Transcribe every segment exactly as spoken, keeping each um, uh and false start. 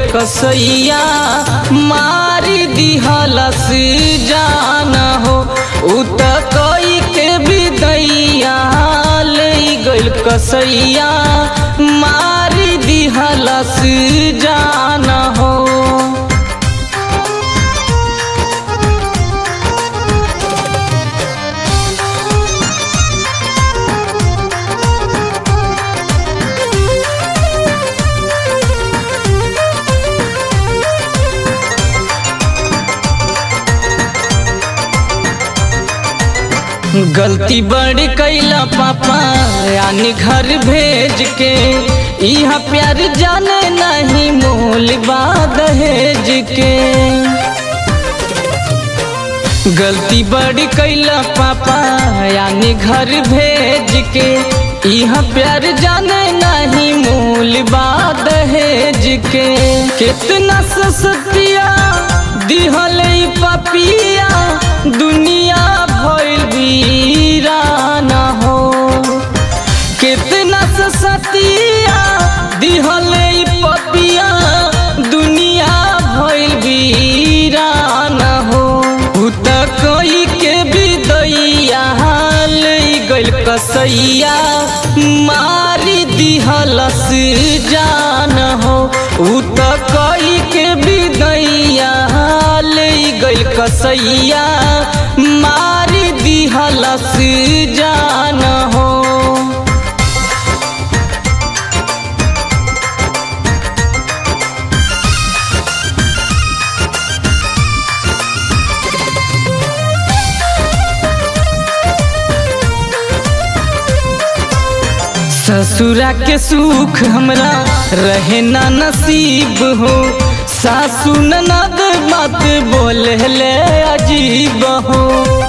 कसैया मारी दिहलस जान हो। उ त कई के विदैया ले गइल कसैया मारी दिहलस जान हो। गलती बड़ी कैला पापा यानी घर भेज के, यहाँ प्यार जाने नहीं मोल बा दहेज के। गलती बड़ी कैला पापा यानी घर भेज के, यहाँ प्यार जाने नहीं मोल बा दहेज के। कितना सस्तिया दिहल पपिया दुनिया भइल वीरान हो। कितना सस्तिया दिहल पपिया दुनिया भइल वीरान हो। उ त कई के विदैया ले गइल कसैया मारी दिहलस जान हो। उ त कई के विदैया ले गइल कसैया मारी दिहलस जान हो। ससुरा के सुख हमरा रहे ना नसीब हो। सासू ननद मत बोले ले अजीब हो।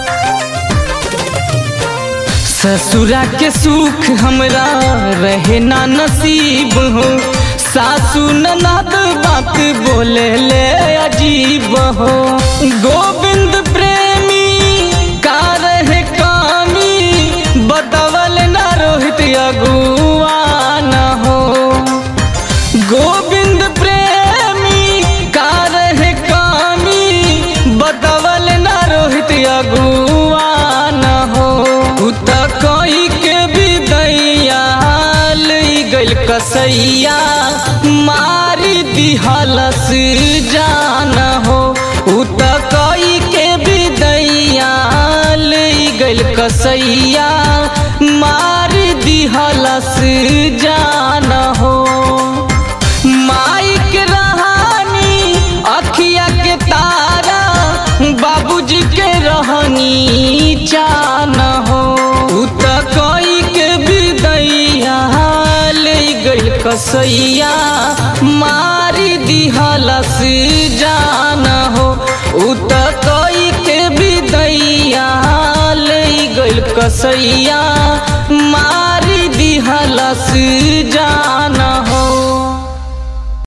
ससुरा के सुख हमरा रहे ना नसीब हो। सासू ननद बात बोले ले अजीब हो। गोविंद प्रेमी का रहे कामी बदवल ना रोहित अगुआ न हो। गोविंद प्रेमी का रहे कामी बदवल ना रोहित अगुआ न हो। उ त कई के विदैया ले गइल कसैया मारी दिहलस जान हो। उ त कई के विदैया ले गइल कसैया मारी दिहलस जान हो। माई के रहानी अखिया के तारा बाबूजी के रहनी चान हो। उ त कई के विदैया ले गइल कसैया मारी दिहलस जान हो। उ त कई के विदैया ले गइल कसैया मारी दिहलस जान